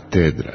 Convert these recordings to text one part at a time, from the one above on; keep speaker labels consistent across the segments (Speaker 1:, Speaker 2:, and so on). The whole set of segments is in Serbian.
Speaker 1: Katedra.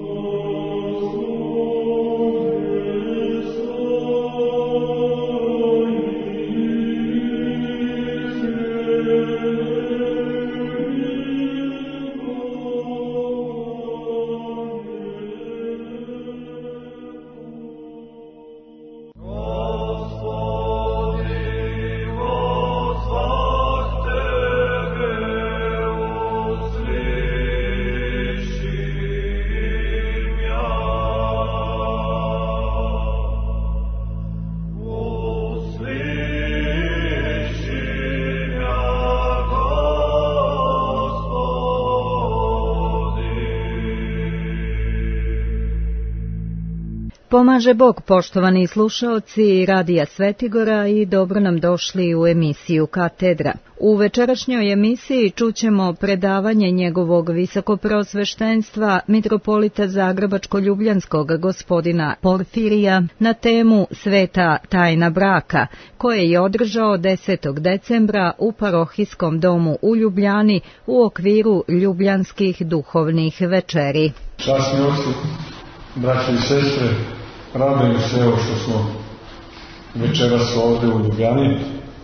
Speaker 2: Pomaže Bog, poštovani slušaoci Radija Svetigora, i dobro nam došli u emisiju Katedra. U večerašnjoj emisiji čućemo predavanje njegovog visokopreosveštenstva mitropolita Zagrebačko-ljubljanskog gospodina Porfirija na temu Sveta tajna braka, koje je održao 10. decembra u parohijskom domu u Ljubljani u okviru Ljubljanskih duhovnih večeri.
Speaker 3: Časni oci, braće i sestre, radujem se evo što smo večeras ovdje u Ljubljani,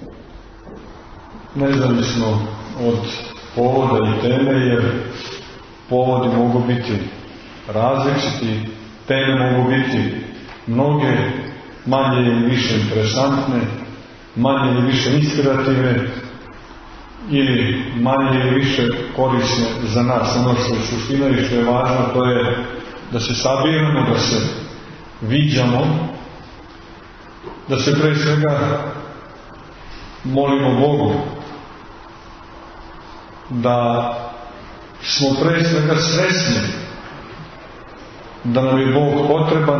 Speaker 3: nezavisno od povoda i teme, jer povodi mogu biti različiti, teme mogu biti mnoge, manje ili više interesantne, manje ili više inspirativne ili manje ili više korisne za nas. Ono što je suština i što je važno, to je da se sabiramo, da se viđamo, da se pre svega molimo Bogu, da smo pre svega svesni da nam je Bog potreban,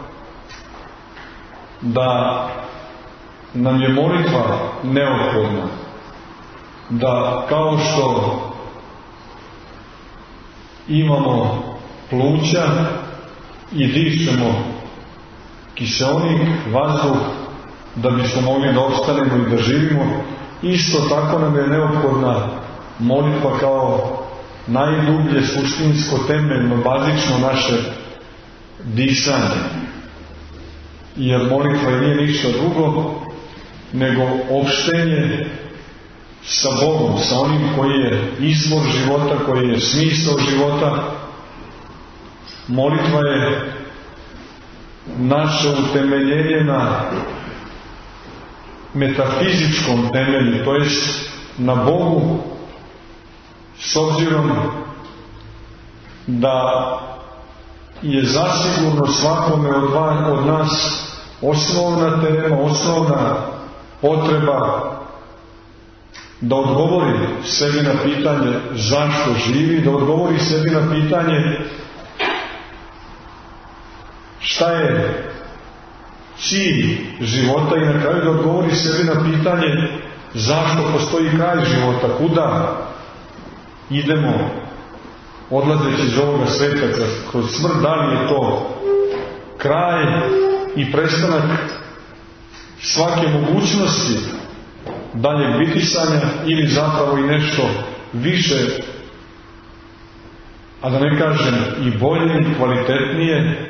Speaker 3: da nam je molitva neophodna, da kao što imamo pluća i dišemo kiseonik, vazduh, da bismo mogli da opstanemo i da živimo, isto tako nam je neophodna molitva kao najdublje, suštinsko, temeljno, bazično naše disanje. Jer molitva nije ništa drugo nego opštenje sa Bogom, sa onim koji je izvor života, koji je smisao života. Molitva je naše utemeljenje na metafizičkom temelju, to jest na Bogu, s obzirom da je zasigurno svakome od nas osnovna tema, osnovna potreba da odgovori sebi na pitanje zašto živi, da odgovori sebi na pitanje šta je cilj života i na kraju da odgovori sebi na pitanje zašto postoji kraj života, kuda idemo odlazeći iz ovoga sveta kroz smrt, da li je to kraj i prestanak svake mogućnosti daljeg bitisanja ili zapravo i nešto više, a da ne kažem i bolje i kvalitetnije,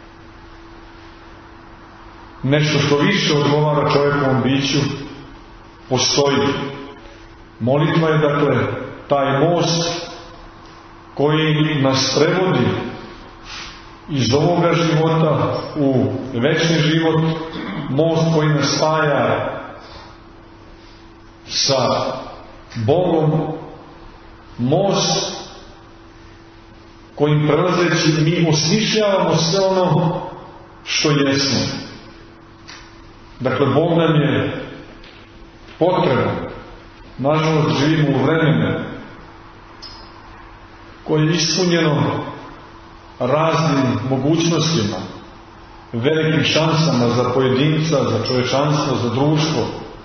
Speaker 3: nešto što više odgovara čovjekovom biću, postoji. Molitva je dakle taj most koji nas prevodi iz ovoga života u večni život, most koji nas spaja sa Bogom, most kojim prelazeći mi osmišljavamo sve ono što jesmo. Dakle, Bog nam je potreban. Nažalost, živimo u vremenu koje je ispunjeno raznim mogućnostima, velikim šansama za pojedinca, za čovječanstvo, za društvo,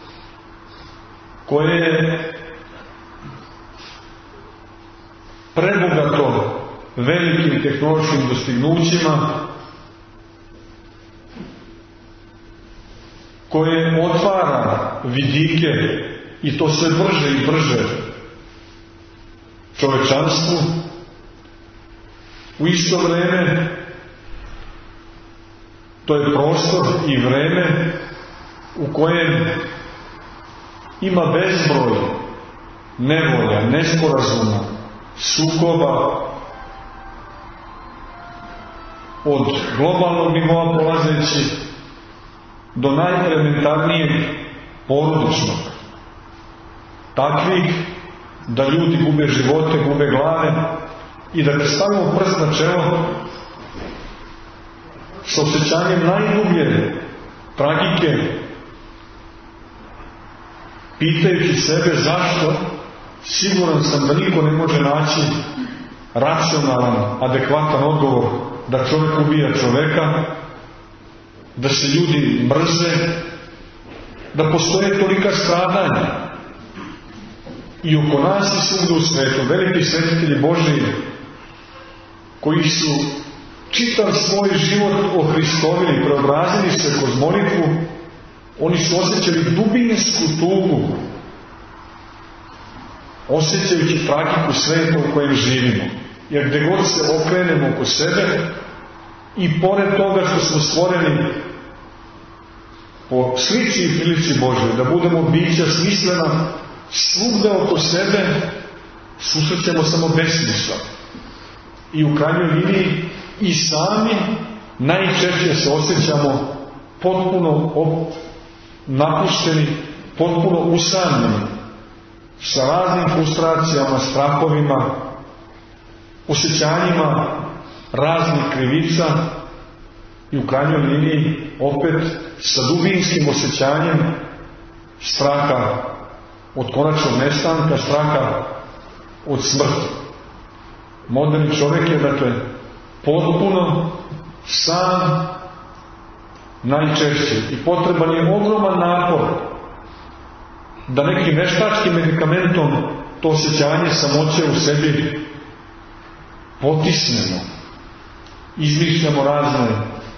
Speaker 3: koje je prebogato velikim tehnološkim dostignućima, koje otvara vidike, i to sve brže i brže, čovečanstvu, U isto vreme, to je prostor i vreme u kojem ima bezbroj nevolja, nesporazuma, sukoba, od globalnog nivoa polazeći do najelementarnijeg porodičnog. Takvih da ljudi gube živote, gube glave i da kad stavimo prst na čelo s osjećanjem najdublje tragike, pitajući sebe zašto, siguran sam da niko ne može naći racionalan, adekvatan odgovor da čovjek ubija čovjeka, da se ljudi mrze, da postoje tolika stradanja. I oko nas i svugdje u svijetu veliki svetitelji Božji koji su čitav svoj život ohristovili, preobrazili se kroz molitvu, oni su osjećali dubinsku tugu, osjećajući tragiku svijeta u kojem živimo. Jer gdje god se okrenemo oko sebe i pored toga što smo stvoreni po slici i prilici Božoj, da budemo bića smislena, svugde oko sebe susrećemo samo besmisla. I u krajnjoj liniji i sami najčešće se osjećamo potpuno napušteni, potpuno usamljeni, sa raznim frustracijama, strahovima, osjećanjima raznih krivica i u krajnjoj liniji opet sa dubinskim osjećanjem straha od konačnog nestanka, straha od smrti. Moderni čovjek je, dakle, potpuno sam najčešće i potreban je ogroman napor da nekim veštačkim medikamentom to osjećanje samoće u sebi potisnemo. Izmišljamo razne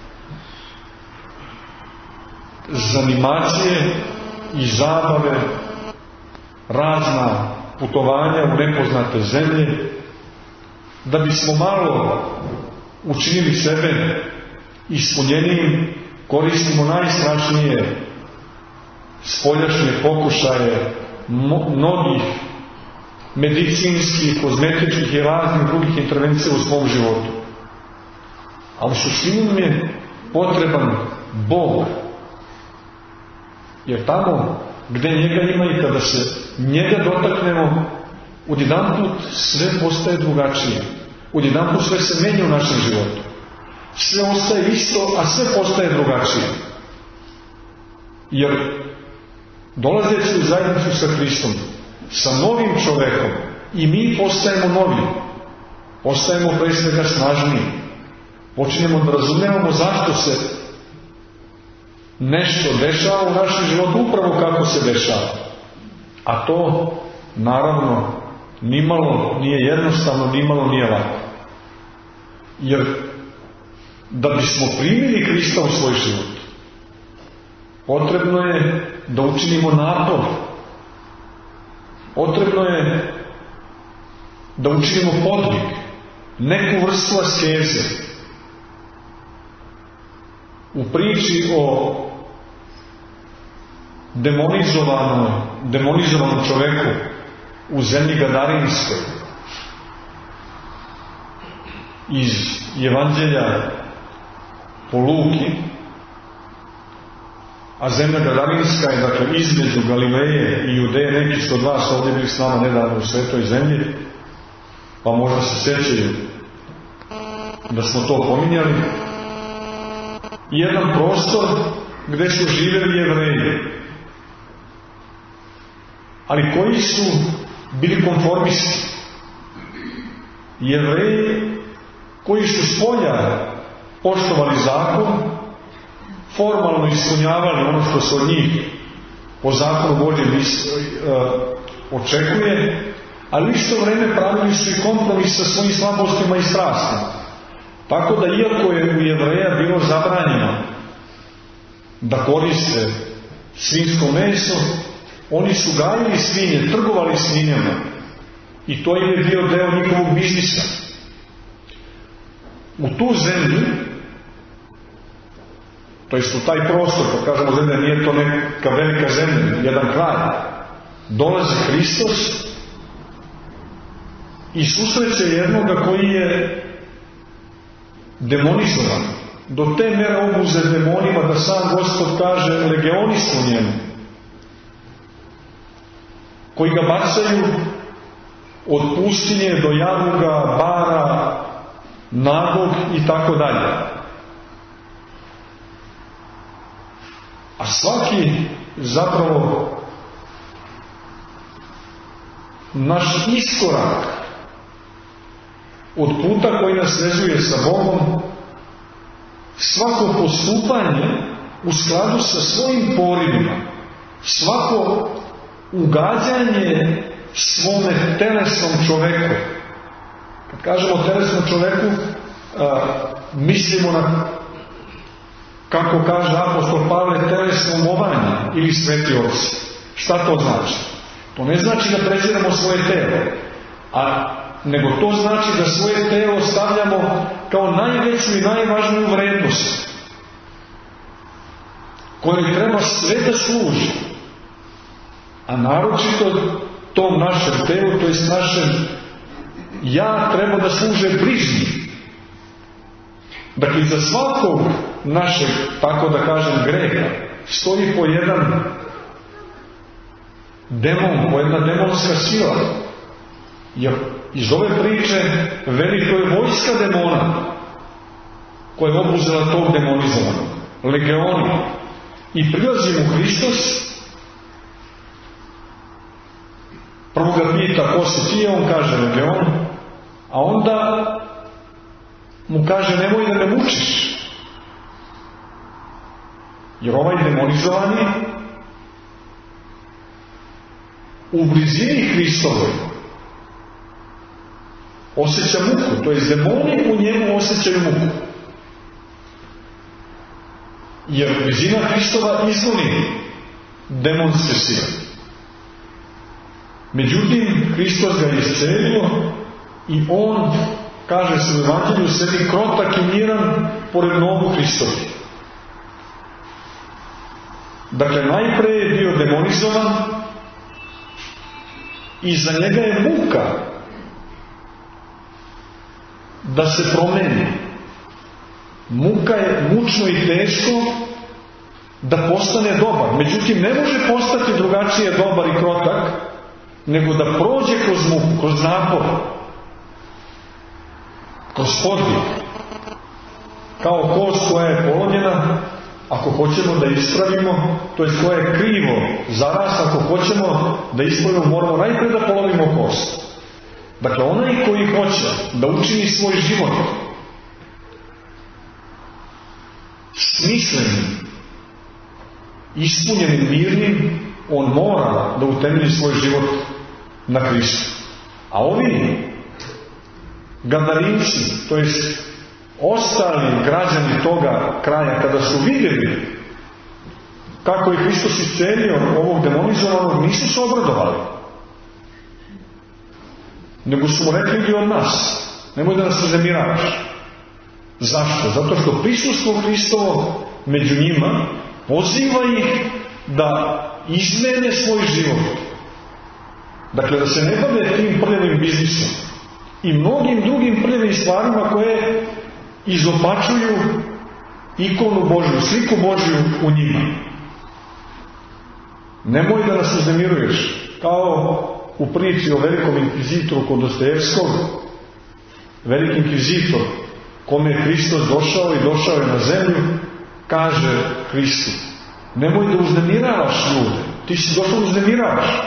Speaker 3: zanimacije i zabave, razna putovanja u nepoznate zemlje, da bismo malo učinili sebe ispunjenijim. Koristimo najstrašnije spoljašnje pokušaje mnogih medicinskih, kozmetičkih i raznih drugih intervencija u svom životu. A u suštini nam je potreban Bog. Jer tamo gdje njega ima i kada se njega dotaknemo, odjedanput sve postaje drugačije. Odjedanput sve se menja u našem životu. Sve ostaje isto, a sve postaje drugačije. Jer dolazeći u zajednicu sa Hristom, sa novim čovjekom, i mi postajemo novi. Postajemo pre svega snažniji. Počinjemo da razumijemo zašto se nešto dešava u našem životu, upravo kako se dešava. A to, naravno, nimalo nije jednostavno, nimalo nije lako. Jer da bismo primili Krista u svoj život, potrebno je da učinimo napor. Potrebno je da učinimo podvig, neku vrstu askeze. U priči o demonizovanom čovjeku u zemlji Gadarinskoj iz Evanđelja po Luki, a zemlja Gadarinska je, dakle, između Galileje i Judeje. Neki su od vas ovdje bili s nama nedavno u Svetoj zemlji, pa možda se sjećaju da smo to pominjali. Jedan prostor gdje su živjeli Jevreji, ali koji su bili konformisti. Jevreji koji su spolja poštovali zakon, formalno ispunjavali ono što se od njih po zakonu Božjem očekuje, ali isto vrijeme pravili su i kompromis sa svojim slabostima i strastima. Tako da, iako je u Jevreja bilo zabranjeno da koriste svinjsko meso, oni su gajili svinje, trgovali svinjama i to im je bio deo njihovog biznisa. u tu zemlju, to jest u taj prostor, kad kažemo zemlja, nije to neka velika zemlja, jedan kraj, dolazi Hristos i susreće jednoga koji je demonizovan, do te mere obuzet demonima da sam Gospod kaže legioni su u njemu, koji ga bacaju od pustinje do javuga, bara, nagog i tako dalje. A svaki zapravo naš iskorak od puta koji nas vezuje sa Bogom, svako postupanje u skladu sa svojim porivima, svako ugađanje svome telesnom čoveku. Kad kažemo telesnom čoveku, mislimo na, kako kaže apostol Pavle, telesno umovanje ili sveti oci. Šta to znači? To ne znači da preziramo svoje telo, nego to znači da svoje telo stavljamo kao najveću i najvažniju vrednost kojoj treba sve da služi, a naročito tom našem telu, to jest našem ja, treba da služe bližnji. Dakle, za svakog našeg, tako da kažem, greha stoji po jedan demon, po jedna demonska sila. Jer iz ove priče veli, to je vojska demona koja je obuzela tog demonizovanog, legioni. I prilazi mu Hristos, prvo ga pita ko si ti, on kaže legion, a onda mu kaže nemoj da me mučiš, jer ovaj demonizovani u blizini Hristovoj osjeća muku, to je demoni u njemu osjećaju muku, jer blizina Hristova izgoni demonske sile. Međutim, Hristos ga je iscelio i on, kaže se u Evanđelju, sedi krotak i miran pored nogu Hristovi. Dakle, najpre je bio demonizovan i za njega je muka da se promeni. Muka je mučno i teško da postane dobar. Međutim, ne može postati drugačije dobar i krotak nego da prođe kroz muku, kroz napor, kroz podvig. Kao kost koja je polomljena, ako hoćemo da ispravimo, to je koja je krivo zaraz, ako hoćemo da ispravimo, moramo najprije da polomimo kost. Dakle, onaj koji hoće da učini svoj život smislenim, ispunjenim, mirnim, on mora da utemelji svoj život na Hristu. A ovi Gadarinci, to jest ostali građani toga kraja, kada su vidjeli kako je Hristos iscelio ovog demonizovanog, nisu se obradovali, nego su mu rekli idi od nas, nemoj da nas uznemiravaš. Zašto? Zato što prisustvo Hristovo među njima poziva ih da izmene svoj život. Dakle, da se ne bave tim prljavim biznisom i mnogim drugim prljavim stvarima koje izopačuju ikonu Božju, sliku Božju u njima. Nemoj da nas uznemiruješ, kao u priči o velikom inkvizitoru kod Dostojevskog. Veliki inkvizitor, kome je Hristos došao i došao je na zemlju, kaže Hristu, nemoj da uznemiravaš ljude, ti si došao uznemiravaš.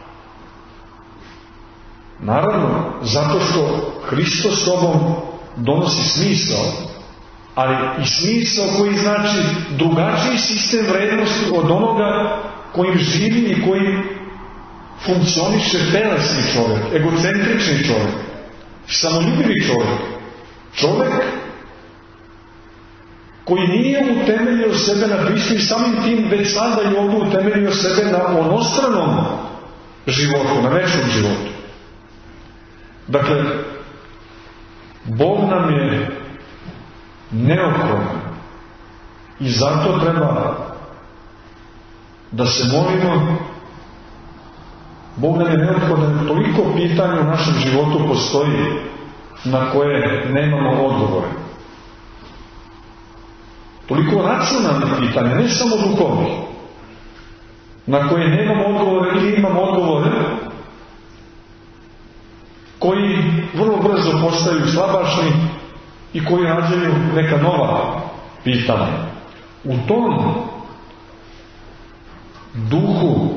Speaker 3: Naravno, zato što Hristos sobom donosi smisao, ali i smisao koji znači drugačiji sistem vrednosti od onoga kojim živi i koji funkcioniše telesni čovjek, egocentrični čovjek, samoljubivi čovjek, čovjek koji nije utemeljio sebe na Hristu i samim tim već sada i ovdje utemeljio sebe na onostranom životu, na večnom životu. Dakle, Bog nam je neophodna. I zato treba da se molimo. Bog nam je neophodan, toliko pitanja u našem životu postoji na koje nemamo odgovore. Toliko racionalnih pitanja, ne samo duhovnih, na koje nemamo odgovore ili imamo odgovore koji vrlo brzo postaju slabašni i koji rađaju neka nova pitanja. U tom duhu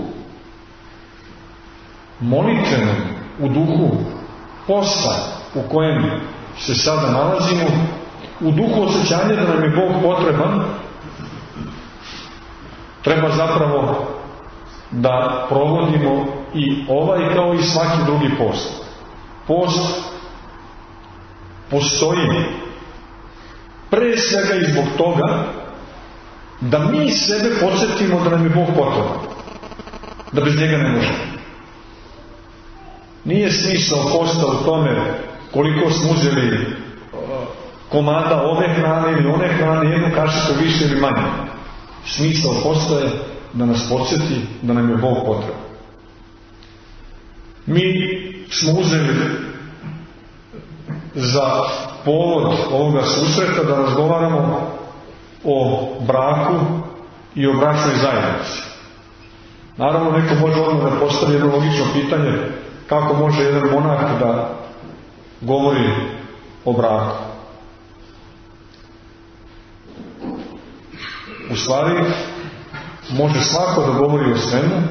Speaker 3: molitvenom, u duhu posta u kojem se sada nalazimo, u duhu osjećanja da nam je Bog potreban, treba zapravo da provodimo i ovaj kao i svaki drugi post. Post postoji pre svega i zbog toga da mi sebe podsjetimo da nam je Bog potreban, da bez njega ne možemo. Nije smisao posta u tome koliko smo uzeli komada ove hrane ili one hrane, jednu kašicu više ili manje. Smisao posta je da nas podsjeti da nam je Bog potreban. Mi smo uzeli za povod ovoga susreta da razgovaramo o braku i o bračnoj zajednici. Naravno, neko može odmah da postavi jedno logično pitanje: kako može jedan monah da govori o braku? U stvari, može svako da govori o svemu,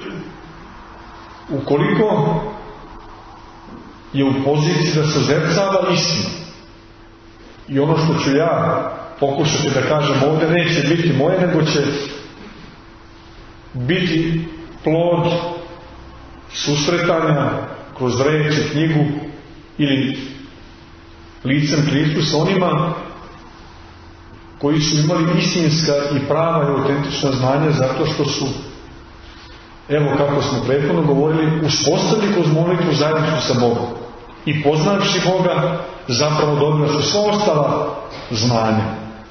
Speaker 3: ukoliko je u poziciji da se zrcava istinu. I ono što ću ja pokušati da kažem ovdje neće biti moje, nego će biti plod susretanja kroz reč i knjigu ili licem Kristu sa onima koji su imali istinska i prava i autentična znanja, zato što su, evo kako smo prethodno govorili, uspostavili kroz molitvu zajednicu sa Bogom i poznavši Boga zapravo dobili su sva ostala znanja.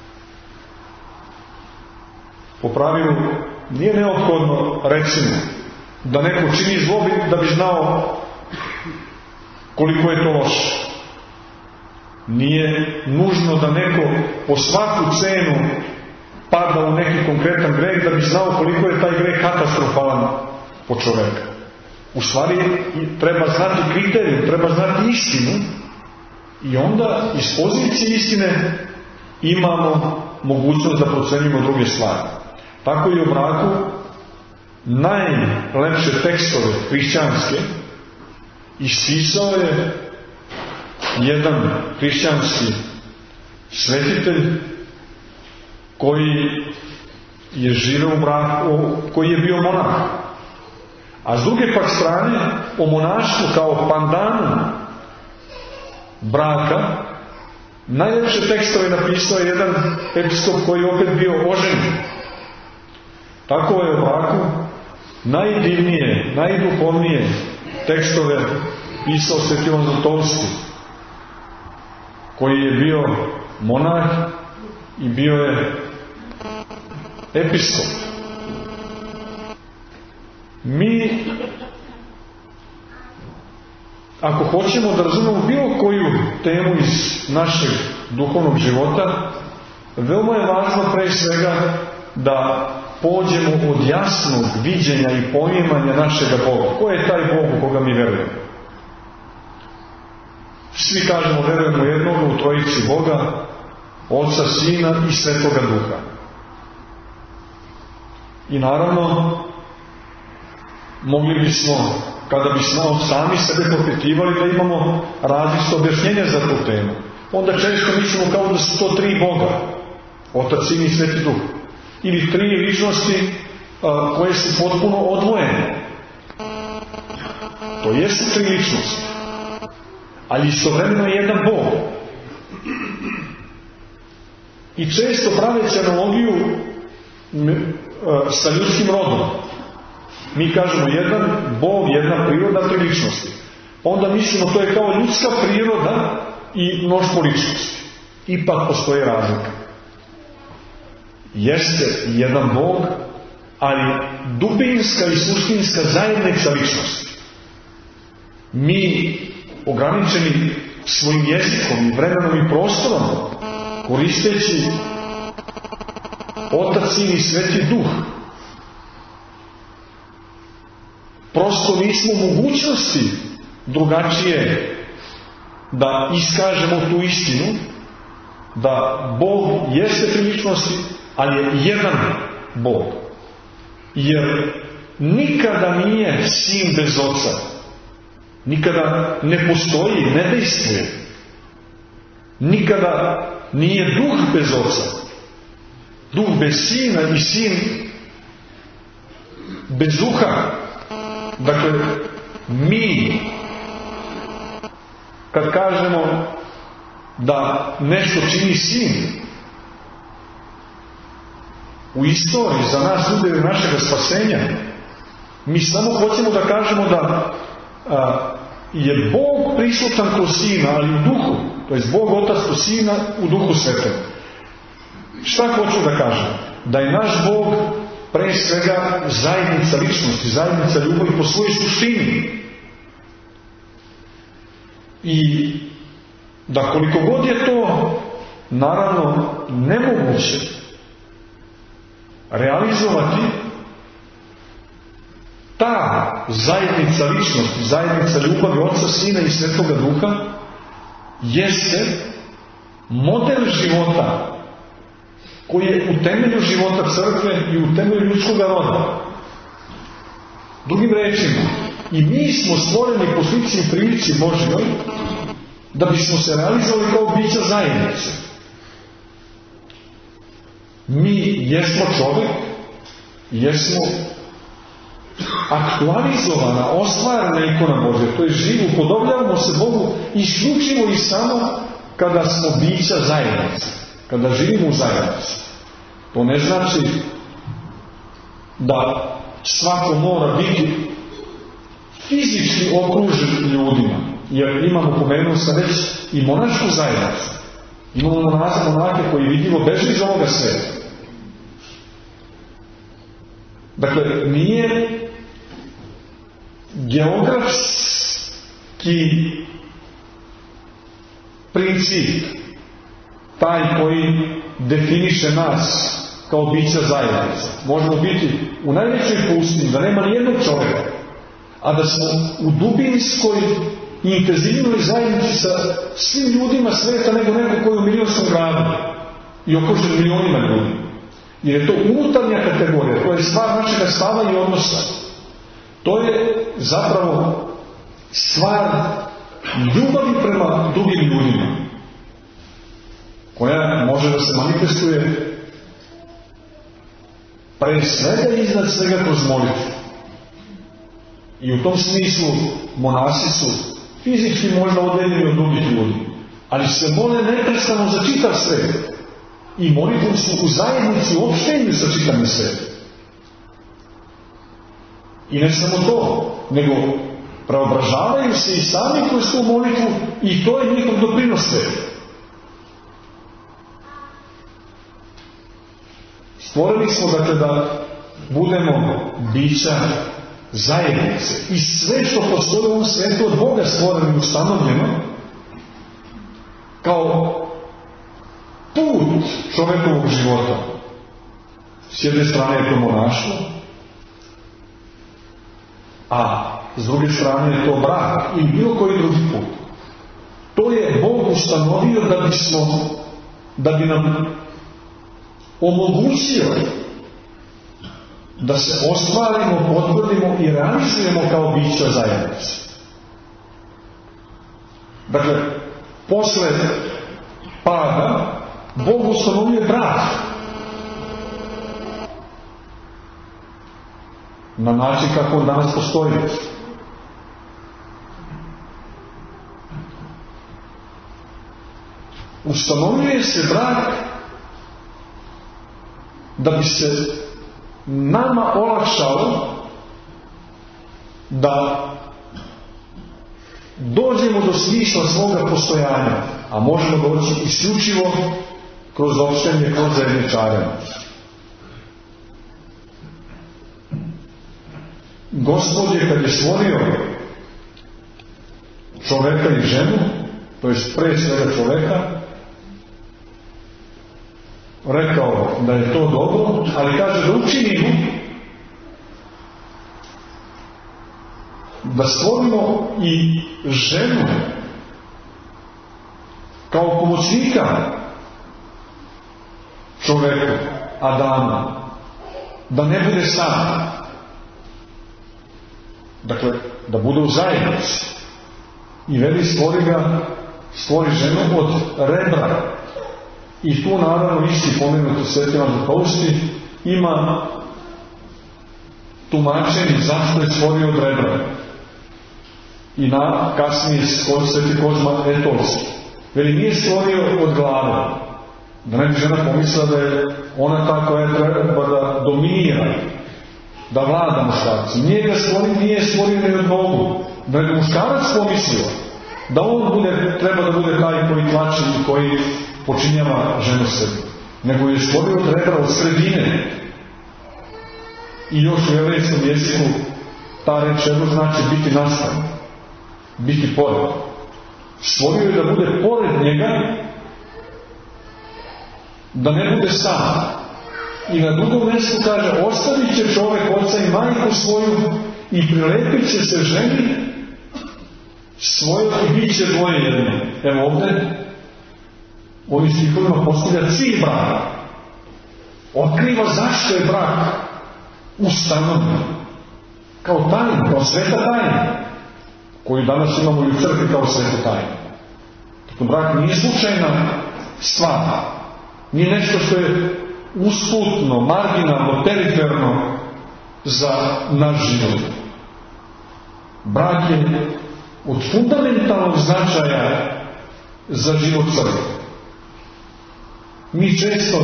Speaker 3: Po pravilu nije neophodno, recimo, da neko čini zlo da bi znao koliko je to loše. Nije nužno da neko po svaku cenu pada u neki konkretan greh da bi znao koliko je taj greh katastrofalan po čoveka. U stvari treba znati kriteriju, treba znati istinu i onda iz pozicije istine imamo mogućnost da procenimo druge stvari. Tako i o braku najlepše tekstove hrišćanske ispisao je jedan hrišćanski svetitelj koji je živeo u braku, koji je bio monah. A s druge pak strane, o monaštvu kao pandanu braka najlepše tekstove napisao je jedan episkop koji je opet bio oženjen. Tako je o braku najdivnije, najduhovnije tekstove pisao Sveti Ivan Zlatovski, koji je bio monah i bio je episkop. Mi, ako hoćemo da razumemo bilo koju temu iz našeg duhovnog života, veoma je važno pre svega da pođemo od jasnog viđenja i poimanja našega Boga. Ko je taj Bog u koga mi verujemo? Svi kažemo verujemo jednoga u trojici Boga, Oca, Sina i Svetoga Duha. I naravno, mogli bismo, kada bismo sami sebe propitivali, da imamo različite objašnjenja za tu temu. Onda često mislimo kao da su to tri Boga, Otac, Sin i Sveti Duh. Ili tri ličnosti koje su potpuno odvojene. To jesu tri ličnosti, ali istovremeno je jedan Bog. I često praveći analogiju sa ljudskim rodom. Mi kažemo jedan Bog, jedna priroda, tri ličnosti. Onda mislimo to je kao ljudska priroda i mnoštvo ličnosti.
Speaker 1: ipak postoji razlika. Jeste jedan Bog, ali dubinska i suštinska zajednica ličnosti. Mi, ograničeni svojim jezikom i vremenom i prostorom, koristeći Otac, Sin i Sveti Duh, prosto nismo u mogućnosti drugačije da iskažemo tu istinu, da Bog jeste tri ličnosti, ali je jedan Bog. Jer nikada nije Sin bez Oca. Nikada ne postoji, ne dejstvuje. Nikada nije Duh bez Oca. Duh bez Sina i Sin bez Duha. Dakle, mi kad kažemo da nešto čini Sin u istoriji za nas ljude našega spasenja, mi samo hoćemo da kažemo da je Bog prisutan kroz Sina, ali u Duhu, to je Bog Otac kroz Sina u Duhu Svetom. Šta hoću da kažem? Da je naš Bog pre svega zajednica ličnosti, zajednica ljubavi po svojoj suštini. I da koliko god je to naravno nemoguće realizovati, ta zajednica ličnosti, zajednica ljubavi Oca, Sina i Svetoga Duha jeste model života koji je u temelju života crkve i u temelju ljudskog roda. Drugim rečima, i mi smo stvoreni po slici i prilici Božjoj da bismo se realizovali kao bića zajednice. Mi jesmo čovjek, jesmo aktualizovana, ostvarena ikona Božja, to je živo, upodobljavamo se Bogu isključivo i samo kada smo bića zajednice, kada živimo u zajednici. To ne znači da svako mora biti fizički okružen ljudima, jer imamo, pomenuo sam već, i monašku zajednicu. Imamo monake koji vidljivo beže iz ovoga sveta. Dakle, nije geografski princip taj koji definiše nas kao bića zajednice. Možemo biti u najvećoj pustinji, da nema nijednog čovjeka, a da smo u dubinskoj i intenzivnoj zajednici sa svim ljudima sveta nego neko koji je u milionskom gradu i okružen milionima ljudi. Jer je to unutarnja kategorija, to je stvar našega stava i odnosa. To je zapravo stvar ljubavi prema drugim ljudima, koja može da se manifestuje pre svega i iznad svega kroz molitvu. I u tom smislu monasi su fizički možda oddeljeni od drugih ljudi, ali se mole neprestano za čitav svet. I molitvom su u zajednici u opštenju sa čitavim svetom. I ne samo to, nego preobražavaju se i sami kroz tu molitvu i to je njihov doprinos svetu. Stvorili smo dakle da budemo bića zajednice i sve što postoji u ovom svetu od Boga stvoreno i ustanovljeno kao put čovjekovog života. S jedne strane je to monaštvo, a s druge strane je to brak ili bilo koji drugi put. To je Bog ustanovio da bi nam omogućio da se ostvarimo, potvrdimo i realizujemo kao bića zajednice. Dakle, posle pada Bog ustanovio brak na način kako on danas postoji. Ustanovljuje se brak da bi se nama olakšalo da dođemo do smisla svoga postojanja, a možemo doći isključivo kroz opštenje, kroz zajedničarenje. Gospod je, kad je stvorio čoveka i ženu, to je pre svega čoveka, rekao da je to dobro, ali kaže da učinimo, da stvorimo i ženu kao pomoćnika čoveku, Adama, da ne bude sam. Dakle, da bude u zajednici. I veli stvori ženu od rebra. I tu naravno isti pomenuti Sveti Ivan Zlatousti ima tumačenje zašto je stvorio od rebra. I kasnije Sveti Kozma Etolski. Veli nije stvorio od glave. Da ne bi žena pomislila da je ona ta koja treba da dominira, da vlada muškarci. Nije stvorio ni od nogu. Da je muškarac pomislio da on treba da bude taj koji tlači i koji počinjava ženu sebi. Nego je stvorio od rebra, od sredine. I još u jevrejskom jeziku ta reč rebro znači biti nastavno, biti pored. Stvorio je da bude pored njega, da ne bude sam. I na drugom mjestu kaže, ostavit će čovjek oca i majku svoju i prilepit će se ženi svojoj i bit će dvoje jedno. Evo ovdje ovim stihovima postavlja cilj braka. Otkriva zašto je brak ustanovljen kao tajna, kao sveta tajna, koju danas imamo i u crkvi kao svetu tajnu. Dakle, brak nije slučajna stvar, nije nešto što je usputno, marginalno, periferno za naš život. Brak je od fundamentalnog značaja za život crkve. Mi često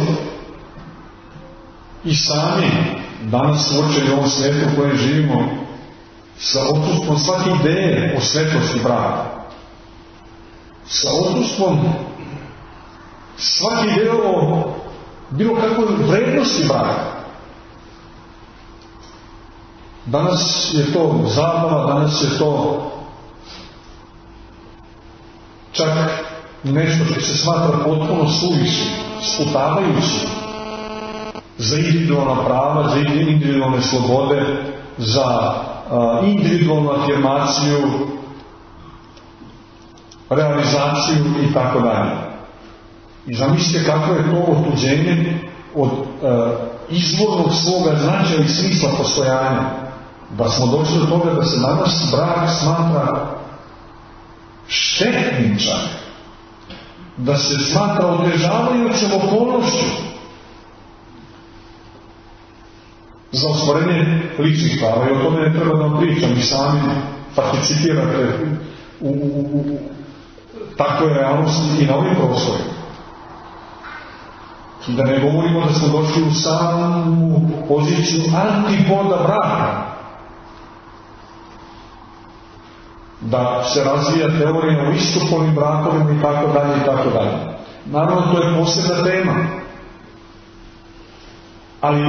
Speaker 1: i sami danas suočeni u ovom svijetu u kojem živimo sa odsustvom svake ideje o svetosti braka, sa odsustvom svake ideje o bilo kakvoj vrednosti braka. Danas je to zabava, danas je to čak nešto što se smatra potpuno suvišnim, sputavajući za individualna prava, za individualne slobode, za individualnu afirmaciju, realizaciju i tako dalje. I zamislite kako je to otuđenje od izvornog svoga značaja i smisla postojanja. Da smo došli do toga da se danas brak smatra štetnim čak, da se smatra otežavajućom okolnošću za ostvarenje ličnih prava. I o tome ne treba da vam pričam, vi sami participirate u takvoj realnosti i na ovim prostorima. I da ne govorimo da smo došli u samu poziciju antipoda braka, da se razvija teorija o istopolnim brakovima i tako dalje i tako dalje. Naravno, to je posebna tema. Ali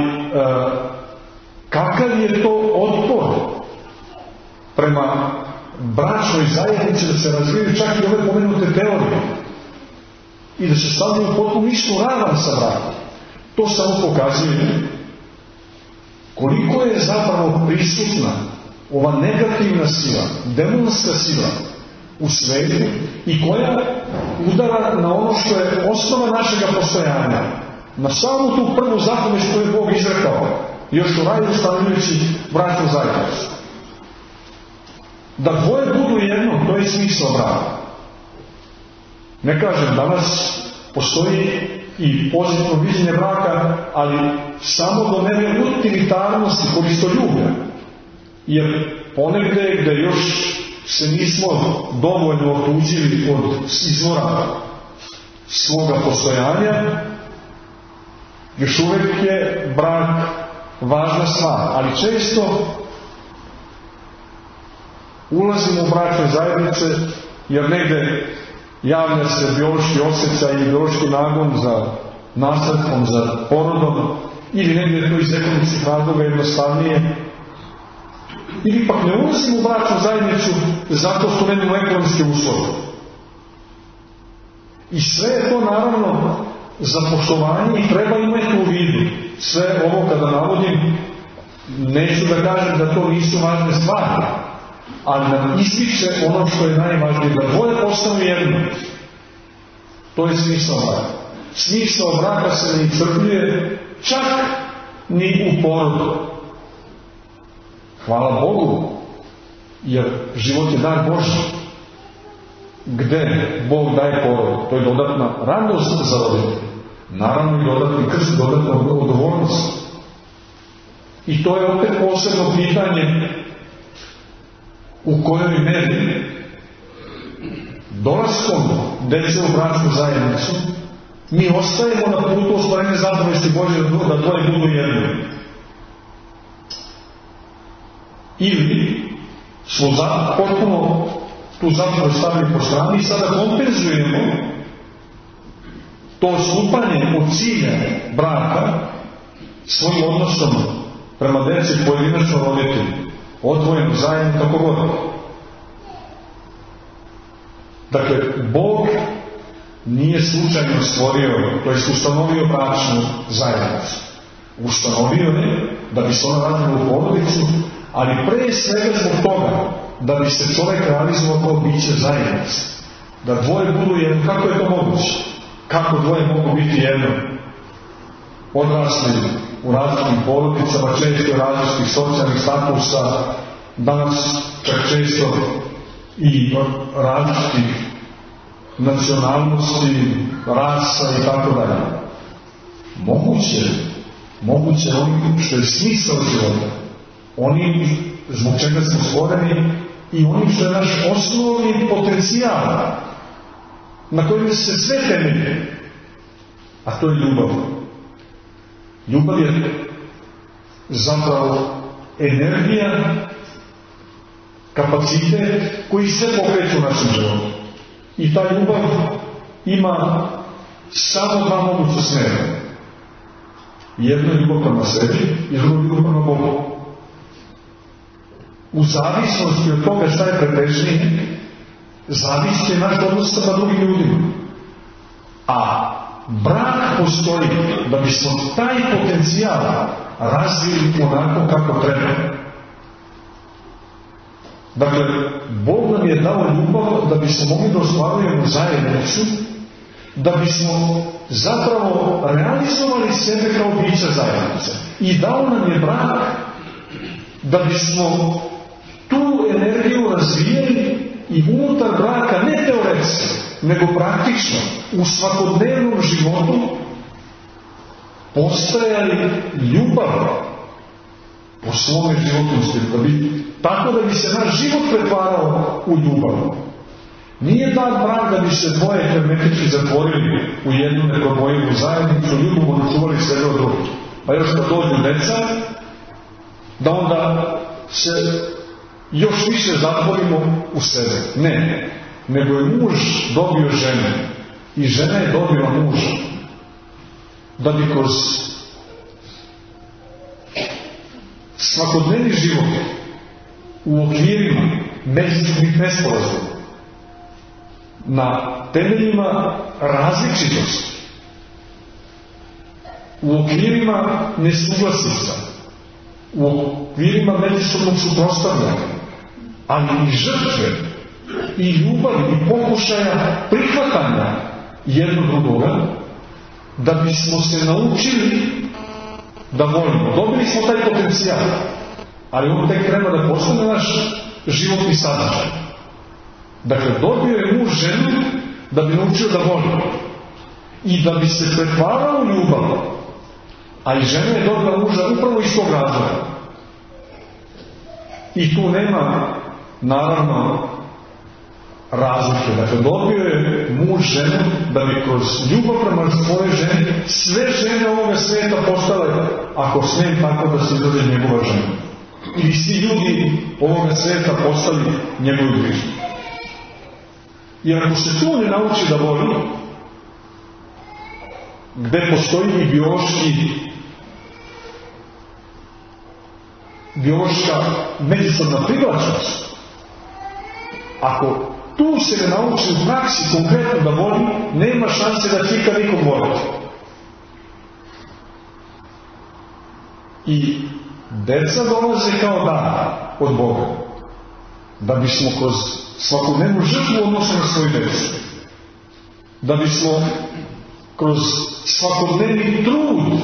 Speaker 1: kakav je to otpor prema bračnoj zajednici da se razvijaju čak i ove pomenute teorije i da se stavljaju potpuno istu ravan sa brakom. To samo pokazuje koliko je zapravo prisutna ova negativna sila, demonska sila u svetu i koja udara na ono što je osnova našega postojanja, na samu tu prvu zapovest koju je Bog izrekao još u raju stavljajući bračnu zajednicu. Da dvoje budu jedno, to je smisao braka. Ne kažem, danas postoji i pozitivno viđenje braka, ali samo do mere utilitarnosti, koristoljublja. Jer ponegde gde još se nismo dovoljno otuđili od izvora svoga postojanja, još uvijek je brak važna stvar. Ali često ulazimo u bračne zajednice jer negde javlja se biološki osjećaj ili biološki nagon za nasledkom, za porodom, ili negdje to iz ekonomskih razloga jednostavnije, ili pak ne ulazimo u bračnu zajednicu zato što nemamo ekonomske uslove. I sve je to naravno za poštovanje i treba imati u vidu. Sve ovo kada navodim, neću da kažem da to nisu važne stvari, ali nam ističe ono što je najvažnije, da dvoje postanu jedno. To je smisao braka. Smisao braka se ne iscrpljuje čak ni u porodu. Hvala Bogu, jer život je dar Božji. Gde Bog daje porod? To je dodatna radost za roditelje. Naravno i dodatni krst, dodatna odgovornost. I to je opet posebno pitanje u kojoj meri dolaskom dece u bračnu zajednicu mi ostajemo na putu ostvarenja zapovesti Božje da dvoje budu jedno. Ili smo potpuno tu zapovest stavili po strani i sada kompenzujemo to odstupanje od cilja braka svojim odnosom prema deci pojedinačno roditelju, odvojeno, zajedno, kako god. Dakle, Bog nije slučajno stvorio, to jest ustanovio bračnu zajednicu. Ustanovio je da bi se ona razvila u porodicu, ali pre svega zbog toga da bi se čovjek realizovao kao biće zajednice. Da dvoje budu jedno. Kako je to moguće? Kako dvoje mogu biti jedno? Odrasli u različitim porodicama, često različitih socijalnih statusa, danas čak često i različitih nacionalnosti, rasa i tako dalje. Moguće onim što je smisao života, onim zbog čega smo stvoreni i onim što je naš osnovni potencijal na kojem se sve temelje, a to je ljubav. Ljubav je zapravo energija, kapacitet koji sve pokreće u našem životu. I ta ljubav ima samo dva moguća smjera. Jedno je ljubav prema sebi i drugo je ljubav prema Bogu. U zavisnosti od toga šta je pretežnije, zavisi naš odnos sa drugim ljudima. A brak postoji da bismo taj potencijal razvili onako kako treba. Dakle, Bog nam je dao ljubav da bismo mogli da ostvarujemo zajednicu, da bismo zapravo realizovali sebe kao bića zajednice. I dao nam je brak da bismo tu energiju razvijeli i unutar braka, ne teoretski, nego praktično, u svakodnevnom životu postajali ljubav po svome životnom stilu, tako da bi se naš život pretvarao u ljubav. Nije dan brak da bi se dvoje hermetički zatvorili u jednu neprobojivu zajednicu, ljubomorno čuvali sebe od drugih. Pa još kad dođu deca, da onda se još više zatvorimo u sebe. Ne, nego je muž dobio ženu i žena je dobila muža, da bi kroz svakodnevni život u okvirima međusobnih nesporazuma, na temeljima različitosti, u okvirima nesuglasica, u okvirima međusobnog suprotstavljanja, ali i žrtve, i ljubavi, i pokušaja prihvatanja jednog drugoga, da bismo se naučili da volimo. Dobili smo taj potencijal, ali on tek treba da postane naš životni sadržaj. Dakle, dobio je muž ženu da bi naučio da voli i da bi se pretvarao u ljubav, a i žena je dobila muža upravo iz tog razloga. I tu nema, naravno, razlike. Dakle, dobio je muž ženu da bi kroz ljubav prema svoje ženi sve žene ovoga svijeta postale, ako smijem tako da se izrazi, njegova žena. Ili svi ljudi ovoga svijeta postali njegovi bližnji. Jer ako se tu ne nauči da voli, gde postoji i biološka međusobna privlačnost, ako tu se ne nauči u praksi konkretno da voli, nema šanse da će ikad nikom voliti. I deca dolaze kao dar od Boga, da bismo kroz svakodnevnu žrtvu odnosu na svoju decu, da bismo kroz svakodnevni trud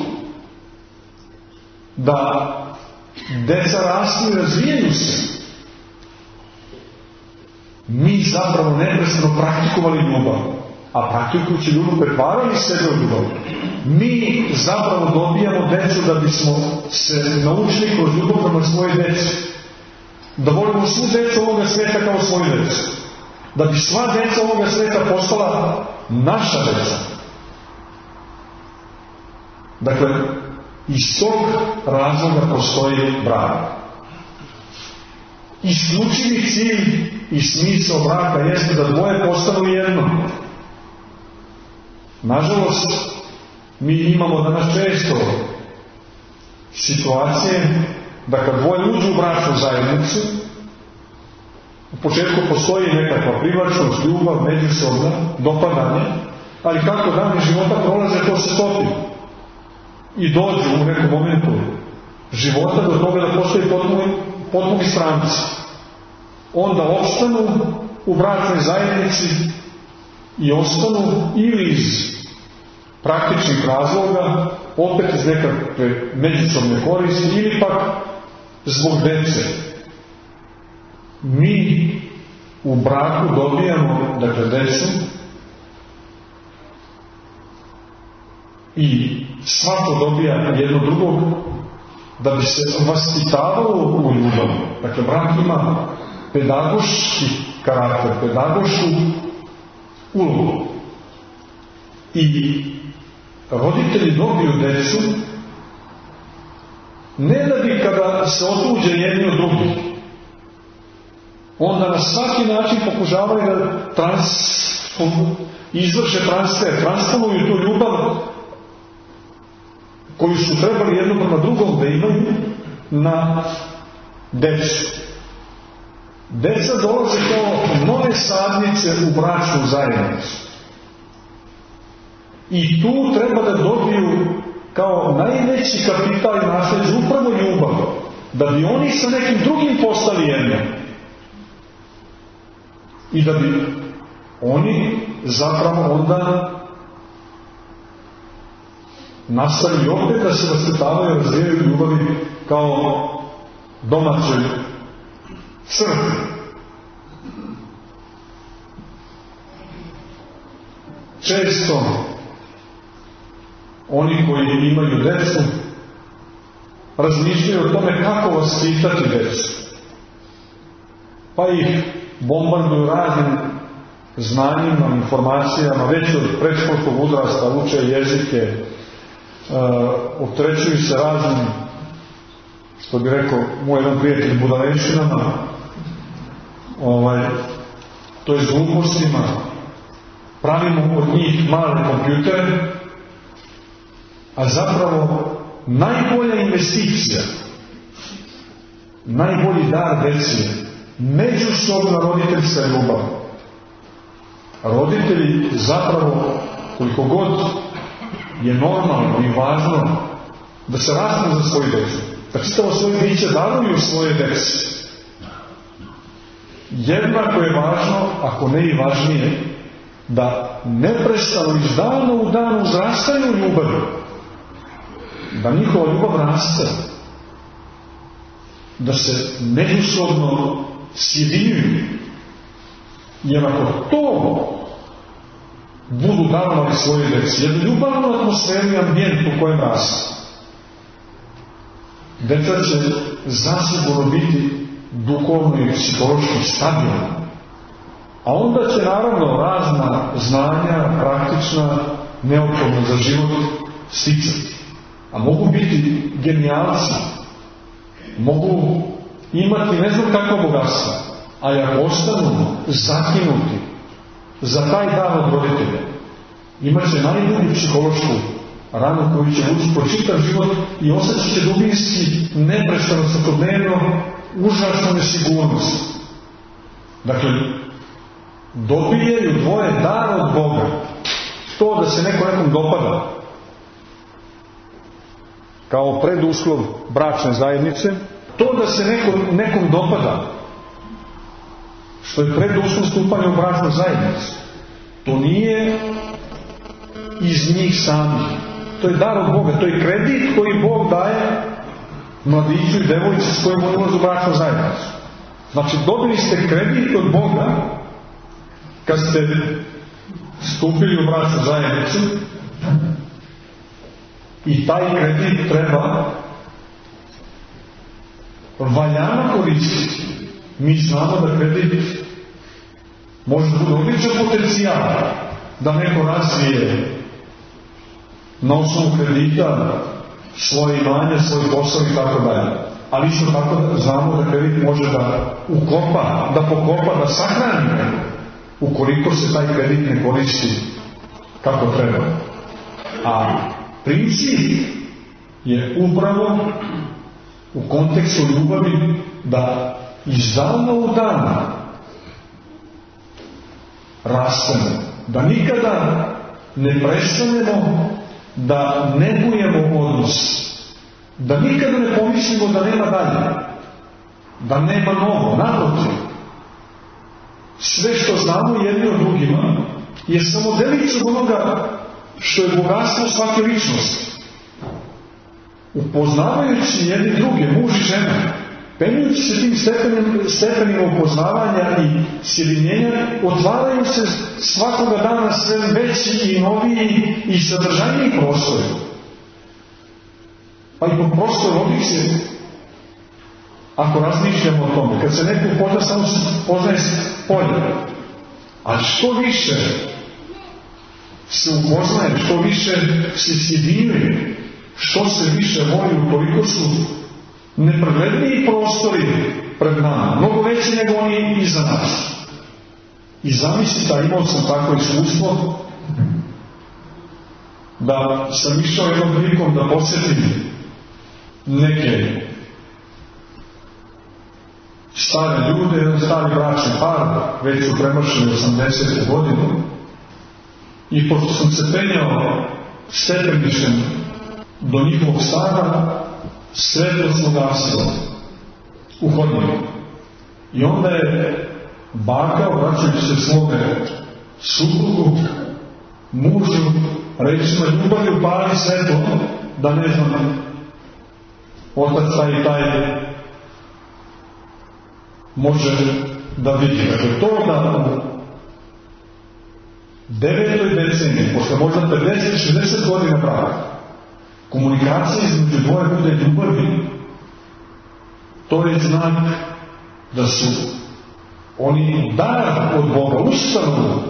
Speaker 1: da deca rastu i razvijaju se, mi zapravo neprestano praktikovali ljubav, a praktikujući ljubav pretvarali sebe u ljubav. Mi zapravo dobijamo decu da bismo se naučili kroz ljubav prema svoje deci, da volimo svu decu ovoga sveta kao svoju decu, da bi sva deca ovoga sveta postala naša deca. Dakle, iz tog razloga postoji brak. Isključivi cilj i smisao braka jeste da dvoje postanu jedno. Nažalost, mi imamo danas često situacije da kad dvoje uđu u bračnu zajednicu, u početku postoji nekakva privlačnost, ljubav, međusobna, dopadanje, ali kako dani života prolaze, to se topi. I dođu u nekom momentu života do toga da postoji potpuni stranci. Onda opstanu u bračnoj zajednici i ostanu ili iz praktičnih razloga, opet iz nekakve međusobne koristi, ili pak zbog dece. Mi u braku dobijamo, dakle, decu i svako dobija jedno drugog da bi se vaspitavalo u ljubav. Dakle, brak ima pedagoški karakter, pedagošku ulogu. I roditelji dobiju decu ne da bi kada se otuđe jedni od drugih, onda na svaki način pokušavaju da izvrše transfer, transformuju tu ljubav koju su trebali jedno prema drugom da imaju na decu. Deca dolaze kao nove sadnice u bračnu zajednicu. I tu treba da dobiju kao najveći kapital i nasleđe upravo ljubav, da bi oni sa nekim drugim postali jedno. I da bi oni zapravo onda nastavili opet da se vaspitavaju i razvijaju ljubavi kao domaćoj crkvi. Često oni koji imaju decu razmišljaju o tome kako vaspitati decu, pa ih bombarduju raznim znanjima, informacijama, već od predškolskog uzrasta uče jezike, opterećuju se raznim, što bi rekao moj jedan prijatelj, budalenštinama, to je glupostima, pravimo od njih male kompjutere, a zapravo najbolja investicija, najbolji dar deci je međusobna roditeljska ljubav. Roditelji zapravo, koliko god je normalno i važno da se rastu za svoju decu, da čitavo svoje biće daruju svoje deci, jednako je važno, ako ne i važnije, da neprestano iz dana u dan uzrastaju ljubavi, da njihova ljubav raste, da se međusobno sjedinjuju. Jer ako to budu darovali svoje deci, jednu ljubavnu atmosferu i ambijent u kojem raste, deca će zasigurno biti duhovno i psihološki stabilna. A onda će naravno razna znanja, praktična, neophodna za život sticati. A mogu biti genijalci, mogu imati ne znam kakvo bogatstvo, ali ako ostanu zakinuti za taj dar od roditelja imaće najbolju psihološku ranu koju će ući po čitav život i osjećat će dubinski, neprestano, svakodnevno, užasnu nesigurnost. Dakle, dobijaju dvoje dar od Boga. To da se nekom dopada kao preduslov bračne zajednice, to da se nekom dopada, što je preduslov stupanja u bračnu zajednicu, to nije iz njih samih. To je dar od Boga, to je kredit koji Bog daje mladiću i devojci s kojim on ulazi u bračnu zajednicu. Znači, dobili ste kredit od Boga kad ste stupili u bračnu zajednicu i taj kredit treba valjano koristiti. Mi znamo da kredit može biti odličan potencijal da neko razvije na osnovu kredita svoje imanje, svoj posao i tako dalje. Ali isto tako znamo da kredit može da ukopa, da pokopa, da sahrani ukoliko se taj kredit ne koristi kako treba. A princip je upravo u kontekstu ljubavi da iz dana u dan rastemo, da nikada ne prestanemo da negujemo odnos, da nikada ne pomislimo da nema dalje, da nema novo, naprotiv. Sve što znamo jedni od drugima je samo delić od onoga što je bogatstvo svake ličnosti. Upoznavajući jedni druge, muž i žena, penjući se tim stepenima upoznavanja i sjedinjenja, otvaraju se svakoga dana sve veći i noviji i sadržajniji prostori. Pa i po prostoj logici, ako razmišljamo o tome, kad se neko upozna, samo se poznaje polje. A što više se upoznaje, što više se sjedinjuje, što se više voli, ukoliko su nepregledniji prostori pred nama, mnogo veći nego oni iza nas. I zamislite, a imao sam takvo iskustvo, da sam išao jednom prilikom da posjetim neke stare ljude, jedan stari bračni par, već su premašili 80. godinu, i pošto sam se penjao stepeništem do njihovog stana, svetlo smo gasilo u hodniku. I onda je baka, obraćajući se svome suprugu, mužu, rečima ljubavi upali svetlo, da ne znam, otac taj i taj može da vidi. Dakle, to da u 9. deceniji, posle možda 50-60 godina braka, komunikacija između dvoje bude ljubavi, to je znak da su oni dar od Boga, ustanovu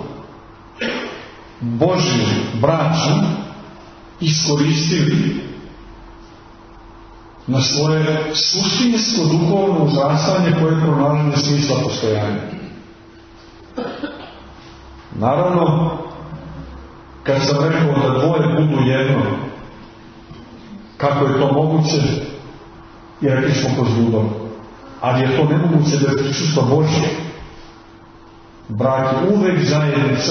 Speaker 1: Božju braću iskoristili na svoje suštinsko duhovno uzrastanje koje je pronalaženje smisla postojanja. Naravno, kad sam rekao da dvoje budu jedno, kako je to moguće, i rekli smo kroz ljubav. Ali je to nemoguće da je prisustvo Božje. Brak je uvek zajednica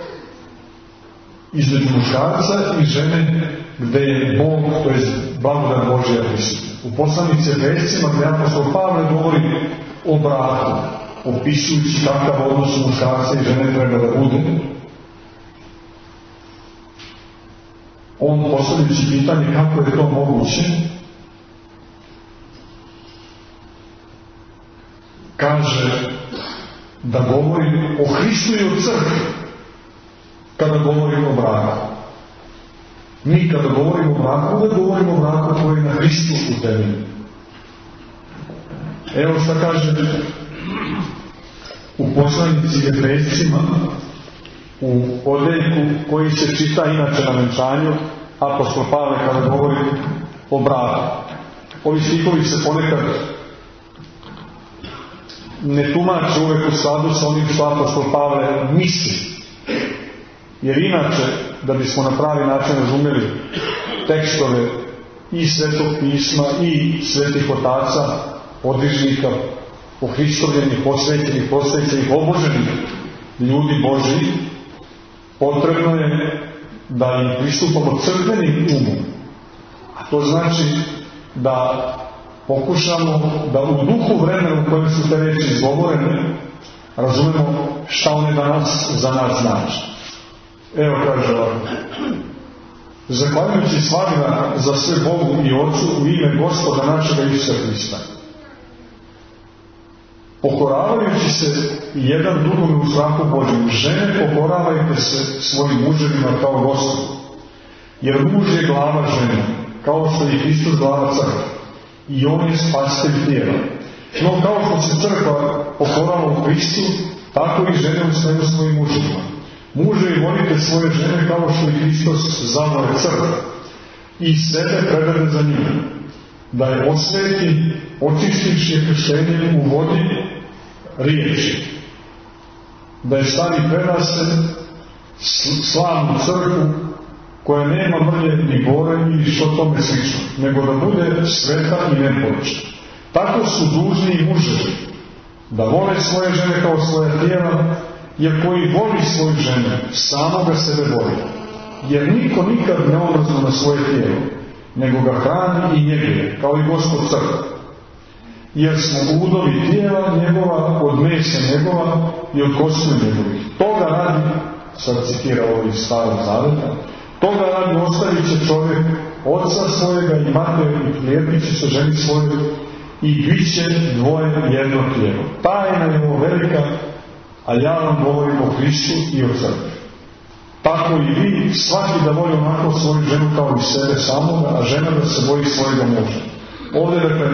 Speaker 1: između muškarca i žene, gde je Bog, to je blagodat Božja prisutna. U poslanici Efescima, gde apostol Pavle govori o braku, opisujući kakav odnos muškarca i žene treba da bude, on postavljajući pitanje kako je to moguće, kaže da govori o Hristu i o crkvi kada govorimo o braku. Mi kada govorimo o braku, uvek govorimo o braku koji je na Hristu utemeljen. Evo šta kaže u poslanici Efescima, u odeljku koji se čita inače na venčanju, apostol Pavle kada govori o braku. Ovi stihovi se ponekad ne tumače uvek u skladu sa onim što apostol Pavle misli. Jer inače, da bismo na pravi način razumjeli tekstove i Svetog pisma i svetih otaca, podvižnika, pohristovljenih, posvećenih, oboženih ljudi Božji, potrebno je da im pristupamo crkvenim umom. A to znači da pokušamo da u duhu vremena u kojem su te reči izgovorene razumemo šta one danas za nas znači. Evo kaže ovako: zahvaljujući svadba za sve Bogu i Otcu u ime Gospoda našega Isusa Hrista, pokoravajući se jedan drugome u strahu Božjem, žene pokoravajte se svojim muževima kao Gospodu, jer muž je glava žene, kao što je Hristos glava crkve, i on je spasitelj tijela. No kao što se crkva pokorava u Hristu, tako i žene u svemu svojim muževima. Muževi, volite svoje žene kao što je Hristos zavore crkve i sebe prevede za njih, da je osveti, očistivši je krštenjem u vodi riječi, da je stavi prerase slavnu crkvu koja nema mrlje ni bore ili što tome slično, nego da bude sveta i neporočna. Tako su dužni i muževi da vole svoje žene kao svoja tijela, jer koji voli svoju ženu, samoga sebe voli. Jer niko nikad ne omrznu na svoje tijelo, nego ga hrani i njeguje, kao i Gospod crkve. Jer smo udovi tijela njegova, od mesa njegova i od kostiju njegovih. Toga radi, sad citira ovo iz Starog Zaveta, toga radi ostavit će čovjek oca svojega i mater i prilijepit će se ženi svojoj i bit će dvoje jedno tijelo. Tajna je ovo velika, a ja vam govorim o Hristu i o crkvi. Tako i vi, svaki da voli onako svoju ženu kao i sebe samoga, a žena da se boji svojega muža. Ovdje, dakle,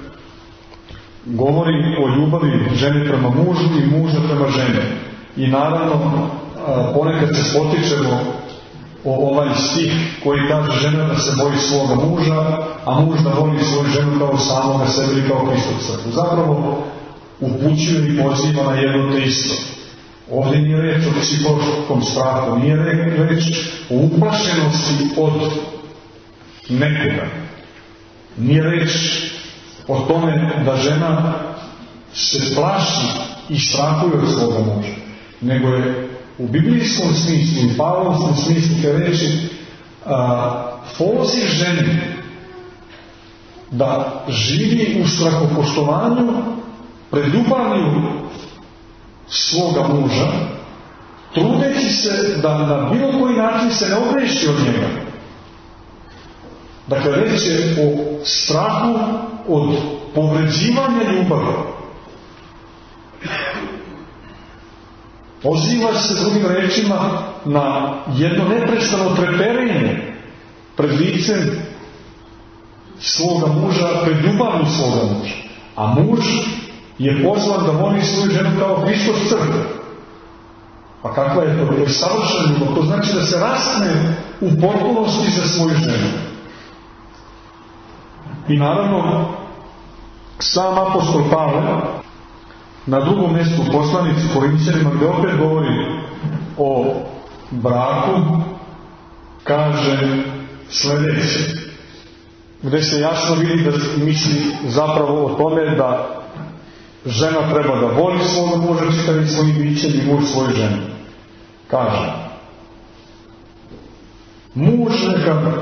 Speaker 1: govori o ljubavi žene prema mužu i muža prema ženi. I naravno, ponekad se potičemo o ovaj stih koji kaže žena da se boji svoga muža, a muž da voli svoju ženu kao samoga sebe ili kao Hristos crkvu. Zapravo upućuje i poziva na jedno te isto. Ovdje nije reč o psihološkom strahu, nije reč o uplašenosti od nekoga. Nije reč o tome da žena se plaši i strahuje od svoga muža, nego je u biblijskom smislu i pavlovskom smislu te reči poziv ženi da živi u strahopoštovanju pred ljubavlju svoga muža, trudeći se da na bilo koji način se ne ogreši od njega. Dakle, reč je o strahu od povređivanja ljubavi. Poziva se drugim rečima na jedno neprestano treperenje pred licem svoga muža, pred ljubavlju svoga muža. A muž je pozvan da voli svoju ženu kao Hristos crkve. Pa kakva je to? To je savršen ljubav. To znači da se rastne u potpunosti za svoju ženu. I naravno, sam apostol Pavle na drugom mjestu poslanici Korinćanima, gdje opet govori o braku, kaže sljedeće, gdje se jasno vidi da misli zapravo o tome da žena treba da voli svoga muža čitavim svojim bićem i muž svoju ženu. Kaže, muž neka,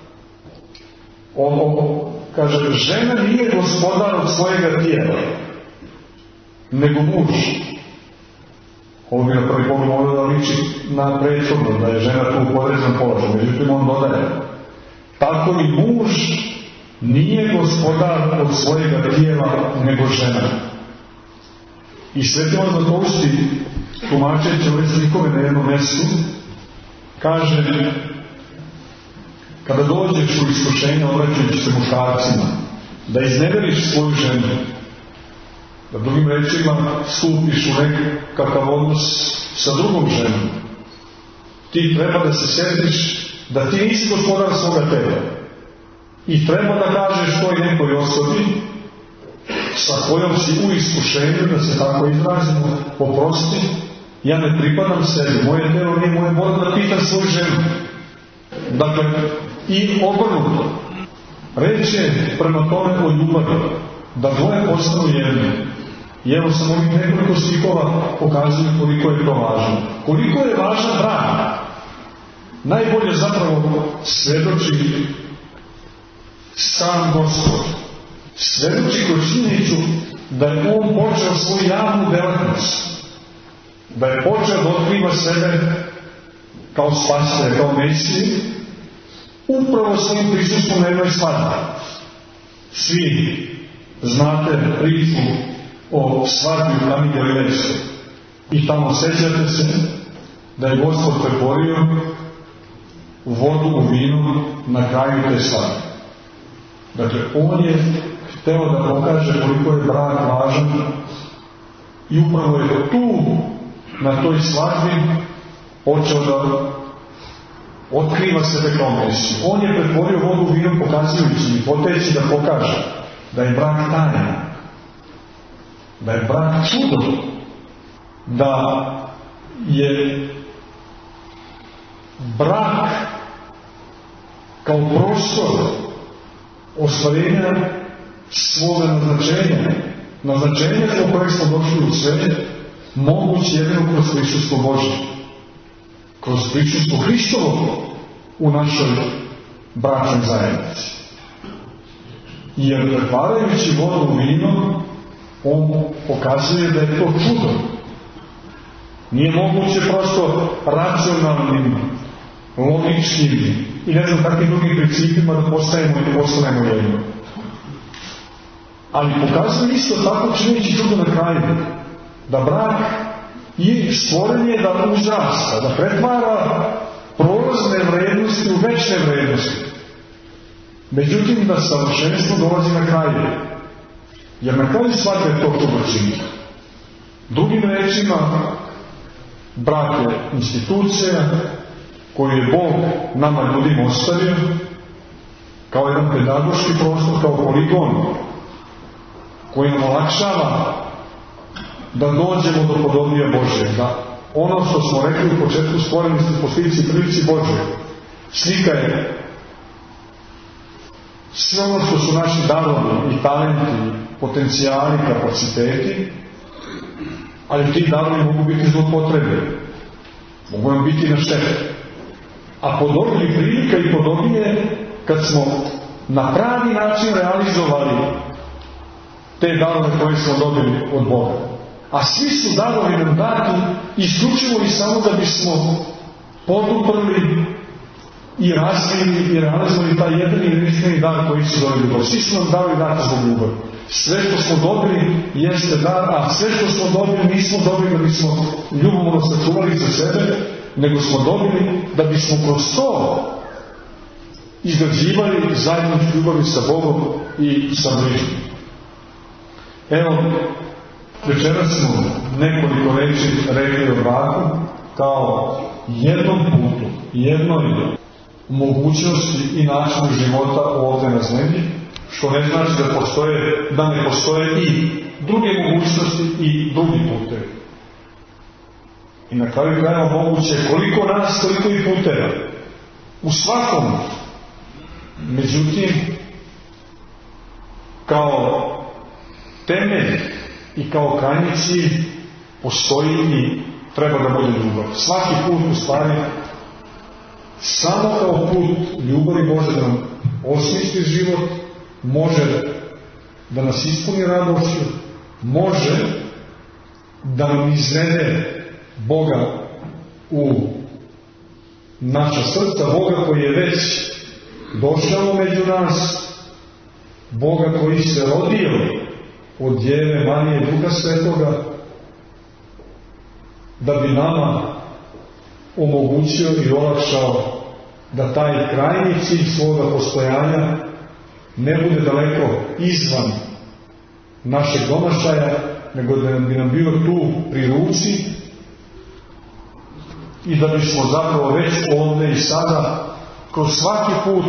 Speaker 1: kaže, žena nije gospodar od svojega tijela, nego muž. Ovo bi na prvi pogled moglo da liči na prethodno, da je žena tu u podređenom položaju. Međutim, on dodaje, tako i muž nije gospodar od svojega tijela, nego žena. I Sveti Ivan Zlatousti, tumačeći ove slikove na jednom mjestu, kaže, kada dođeš u iskušenje obraćajući se muškarcima, da izneveriš svoju ženu, da drugim rečima stupiš u nekakav odnos sa drugom ženom, ti treba da se sjetiš da ti nisi gospodar svoga tela i treba da kažeš toj nekoj osobi sa kojom si u iskušenju, da se tako izrazimo, oprosti, Ja ne pripadam sebi, moje telo nije moje, moram da pitam svoju ženu. Dakle, i obrnuto. Reč je prema tome o ljubavi, da dvoje postanu jedno. I evo sam ovih nekoliko stihova pokazuju koliko je to važno. Koliko je važan brak. Najbolje zapravo svedoči sam Gospod. Svedoči kroz činjenicu da je on počeo svoju javnu delatnost. Da je počeo da otkriva sebe kao spasitelja, kao Mesiju, upravo svojim prisustvom na jednoj svadbi. Svi znate priču o svadbi u Kani Galilejskoj. I tamo sećate se da je Gospod pretvorio vodu u vino na kraju te svadbe. Dakle, on je hteo da pokaže koliko je brak važan i upravo je tu, na toj svadbi, počeo da otkriva sebe kao Mesiju. On je pretvorio vodu u vino pokazujući i poteći da pokaže da je brak tajna, da je brak čudo, da je brak kao prostor ostvarenja svoga naznačenja zbog kojeg smo došli u svet, moguće jedino kroz prisustvo Božje, kroz prisustvo Hristovo u našoj bračnoj zajednici. Jer pretvarajući vodu u vino, on pokazuje da je to čudo. Nije moguće prosto racionalnim, logičnim i ne znam kakvim drugim principima da postanemo jedno. Ali pokazuje isto tako činjeći čudo na kraju, da brak je stvorenje da uzrasta, da pretvara prolazne vrednosti u večne vrednosti. Međutim, da savršenstvo dolazi na kraju. Jer na kraju svake to čudo čini. Drugim rečima, brak je institucija koju je Bog nama ljudima ostavio kao jedan pedagoški prostor, kao poligon koji nam olakšava da dođemo do podobnija Božje, da ono što smo rekli u početku stvoreni ste po slici i prilici Božje. Slika je sve ono što su naši darovi i talenti, potencijali, kapaciteti, ali ti darovi mogu biti zlopotrebni, mogu nam biti na štetu. A podobnije prilika i podobnije kad smo na pravi način realizovali te darove koje smo dobili od Boga. A svi su darovi nam dati isključivo i samo da bismo poduprli i razvili i realizovali taj jedan i jedinstveni dar koji su dobili Bog. Svi su nam dali dati zbog ljubavi. Sve što smo dobili jeste dar, a sve što smo dobili nismo dobili da bismo ljubomorno sačuvali za sebe, nego smo dobili da bismo kroz to izgrađivali zajedničku ljubavi sa Bogom i sa bližnjim. Evo, večeras smo nekoliko reči rekli o braku kao jednom putu, jednoj mogućnosti i načinu života ovdje na zemlji, što ne znači da ne postoje i druge mogućnosti i drugi putevi. I na kraju krajeva moguće koliko nas, toliko i puteva. U svakom, međutim, kao temelj i kao krajnji cilj postoji i treba da bude ljubav. Svaki put u stvari samo kao put ljubavi može da nam osmisli život, može da nas ispuni radošću, može da nam izvede Boga u naša srca, Boga koji je već došao među nas, Boga koji se rodio od Djeve Marije i Duha Svetoga, da bi nama omogućio i olakšao da taj krajnji cilj svoga postojanja ne bude daleko izvan našeg domašaja, nego da bi nam bio tu pri ruci i da bismo zapravo već ovdje i sada kroz svaki put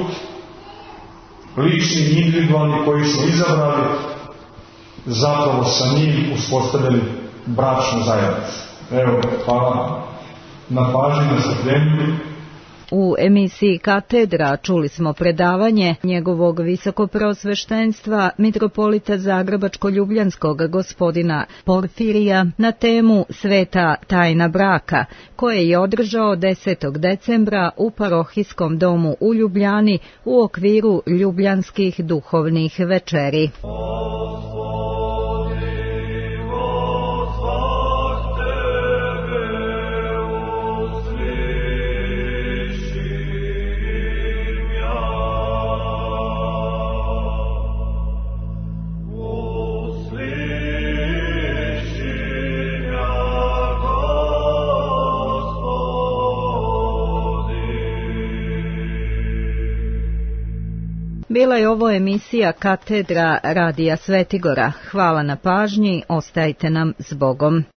Speaker 1: lični i individualni koji smo izabrali zapravo sa njim uspostavili bračnu zajednicu.
Speaker 3: Evo, hvala na pažnji, na strpljenju.
Speaker 2: U emisiji Katedra čuli smo predavanje njegovog visokopreosveštenstva mitropolita Zagrebačko-ljubljanskog gospodina Porfirija na temu Sveta tajna braka, koje je održao 10. decembra u parohijskom domu u Ljubljani u okviru Ljubljanskih duhovnih večeri. Bila je ovo emisija Katedra Radija Svetigora. Hvala na pažnji, ostajte nam s Bogom.